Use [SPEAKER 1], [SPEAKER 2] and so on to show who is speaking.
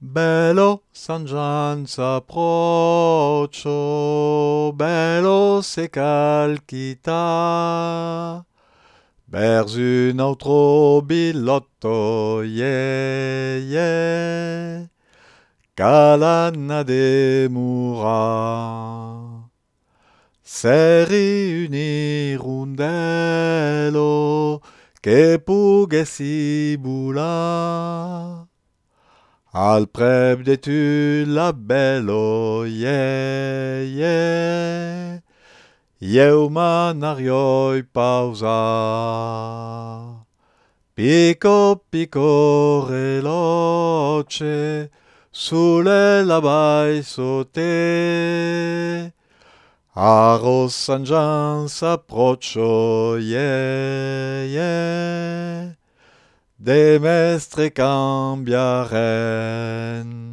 [SPEAKER 1] Bello San Gian s'approccio, bello se calchita, vers un altro bilotto, yeah, yeah, calana de mura. Se riunì rundello che pughessi bula. Al prep de tu la bello, yeah, yeah, eu manarioi pausa. Pico, pico, reloce, sulle labai sauté. A San Gian s'approccio, yeah, yeah, de mestre cambiaren.